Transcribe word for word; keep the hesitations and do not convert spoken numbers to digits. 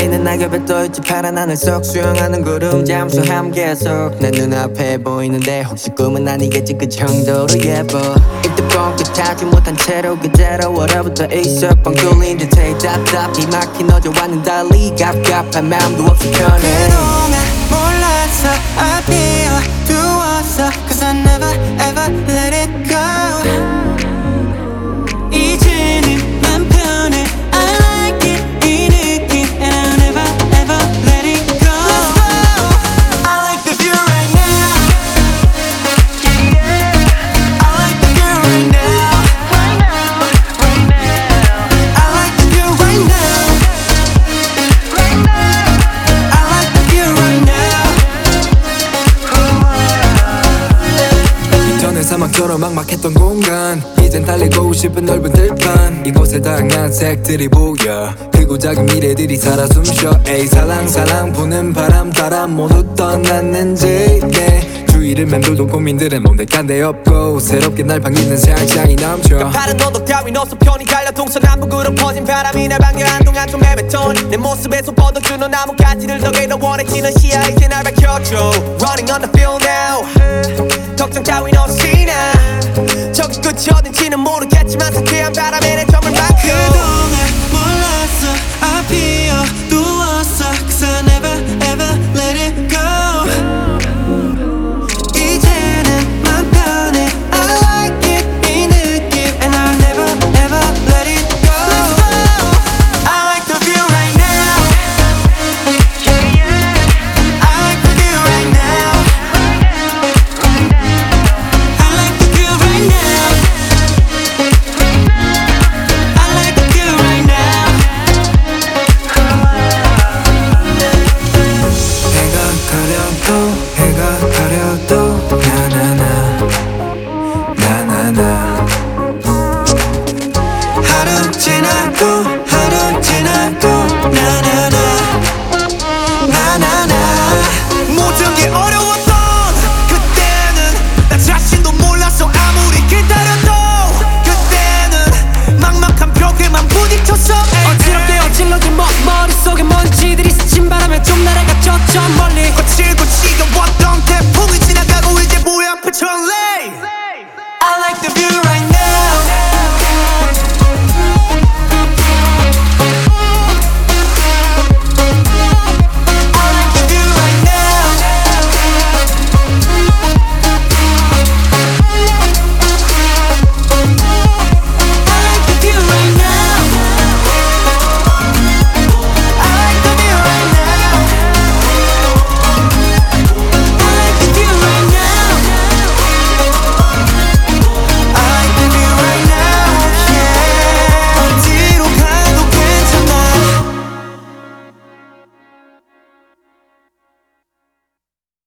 내리는 낙엽에 떠있지 파란 하늘 속 수영하는 구름 잠수함 계속 내 눈앞에 보이는데 혹시 꿈은 아니겠지 그 정도로 예뻐 입도 뻥끗 하지 못한 채로 그대로 얼어붙어 있어 뻥 뚫린 듯해 답답히 막힌 어제와는 달리 갑갑한 마음도 없이 편해 그동안 몰랐어 I 비워두었어 Cause I never ever let it go 이제는 맘 편해 I like it 이 느낌 And I'll never ever let it go Let's go I like the view right now Yeah yeah I like the view right now Right now Right now I like the view right now Right now I like the view right now 전에 사막처럼 막막했던 공간 이젠 달리고 싶은 넓은 들판 이곳에 다양한 색들이 보여 크고 작은 미래들이 살아 숨쉬어 에이 살랑살랑 부는 바람 따라 모두 떠났는지 내 주위를 맴돌던 고민들은 몽득한 데 없고 새롭게 날 반기는 세상이 넘쳐 다른 도덕 따윈 없어 편히 달려 동서남북으로 퍼진 바람이 날 반겨 한동안 좀 헤맸던 내 모습에서 뻗어주는 나뭇가지를 더게 더 원해지는 시야 이제 날 밝혀줘 Running on the field now 걱정 따윈 없이 나 저기 끝이 어딘지는 모르겠지만 상쾌한 바람에 내 점을 막혀 그동안 몰랐어 I 비워두었어 Cause I never ever let it go 이제는 맘 편해 I like it 이 느낌 And I'll never ever let it go Let's go I like the view right now Yeah yeah I like the view right now I like the view right now I like the view right now 해가 가려도 해가 가려도 나나나 나나나 하루 지나고 하루 지나고 나나나 나나나 모든 게 어려웠던 그때는 나 자신도 몰랐어 아무리 기다려도 그때는 막막한 벽에만 부딪혔어 어지럽게 어질러진 머, 머릿속에 뭐